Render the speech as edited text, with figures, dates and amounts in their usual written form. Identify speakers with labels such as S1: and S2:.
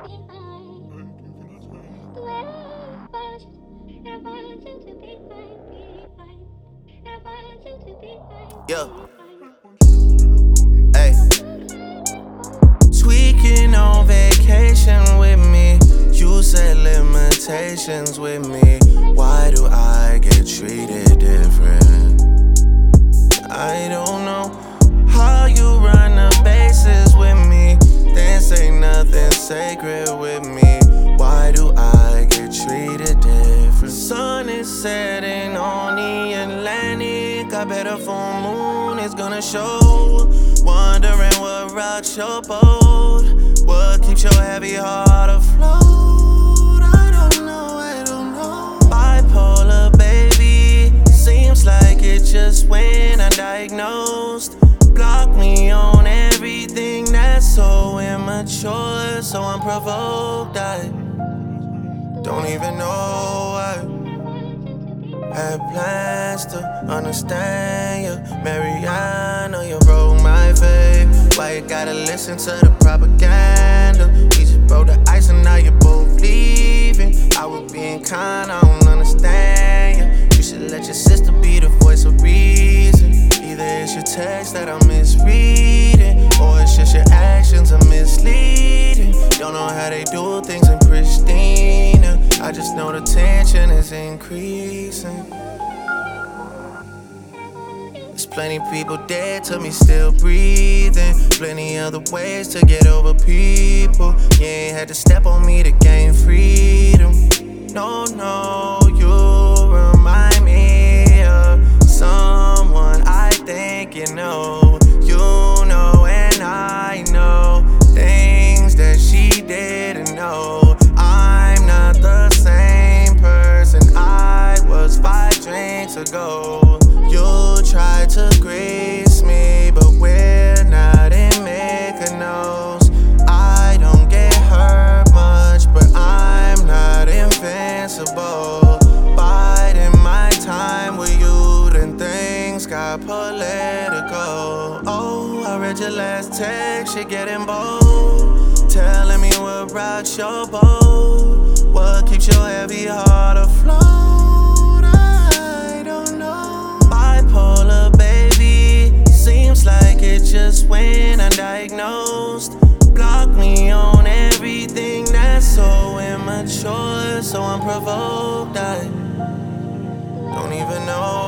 S1: Yeah. Hey. Tweaking on vacation with me. You set limitations with me. Why do I get treated different? I don't know how you run the bases with me. Then say nothing sacred with me. Why do I get treated different? Sun is setting on the Atlantic. I bet a full moon is gonna show. Wondering what rocks your boat. What keeps your heavy heart afloat? I don't know. Bipolar, baby. Seems like it just when I diagnosed. Block me on everything that's so immature, so unprovoked. I don't even know why. Had plans to understand you, Mariana, you broke my faith. Why you gotta listen to the propaganda? We just broke the ice and now you're both leaving. I was being kind, I don't understand you. You should let your sister be the voice of reason. Either it's your text that I'm misreading, or it's just your actions are misleading. Don't know how they do things in Pristina. I just know the tension is increasing. There's plenty people dead to me still breathing. Plenty other ways to get over people. You ain't had to step on me to gain freedom. No, you remind me of someone I think you know. You know and I know things that she didn't know. I'm not the same person I was 5 drinks ago. You tried to grease me, but we're not in Mykonos. I don't get hurt much, but I'm not invincible. Biding my time with you, then things got political. Oh, I read your last text, you're getting bold. Telling me what rocks your boat. What keeps your heavy heart afloat? I don't know. Bipolar, baby. Seems like it just when I diagnosed. Block me on everything that's so immature, so unprovoked. I don't even know